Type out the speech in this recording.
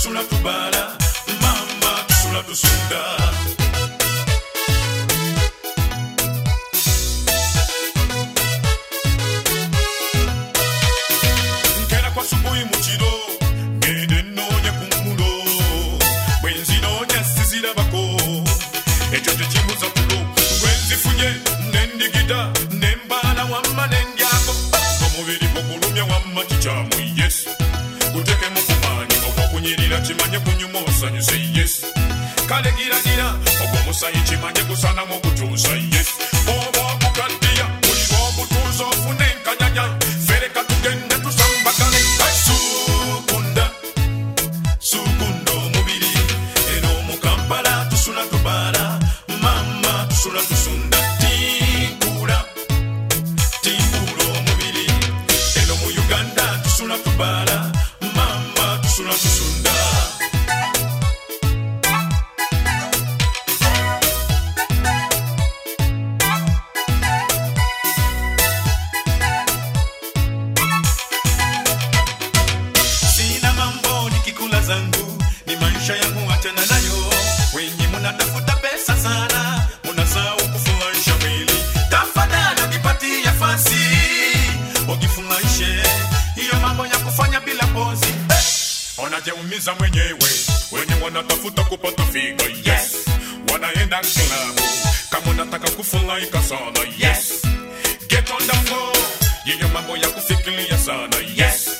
tusula tubala, mama tusula tusunda. Nkera kwa subuhi muchiro, ngede nonya kumulo, wenzi nonya sizira bako, echo techimuza kulo, wenzi funye, nendigida, nembala wama nendyako, komubiri pokulumya wama chichamu, yes. Kuteke mufumani, okukunyirira chimanye kunyumosa, you say yes. Kale gira, okumusayi chimanye kusana mokutusa, yes. Obo kukadia, ulibo kutuza ofune nkanyanya, fereka tugende tusamba kale. Sukunda mubiri, eno mukampala tusula tubala, mama tusula tusunda. Tinkula mubiri, eno mu Uganda tusula tubala, mama tusula tusunda. Sina mambo nikikula zangu, ni maisha yangu achana nayo. Wenye munatafuta pesa sana, munasahau kufurahisha mwili. Tafadhali ukipatia fasi, ukifurahishe hiyo mambo ya kufanya bila pozi. Wanajeumiza mwenyewe, wenye wanatafuta kupata figa, yes. Wanaenda klabu, kama unataka kufurahika sana, yes. Get on the floor, hiyo mambo ya kufikiria sana, yes.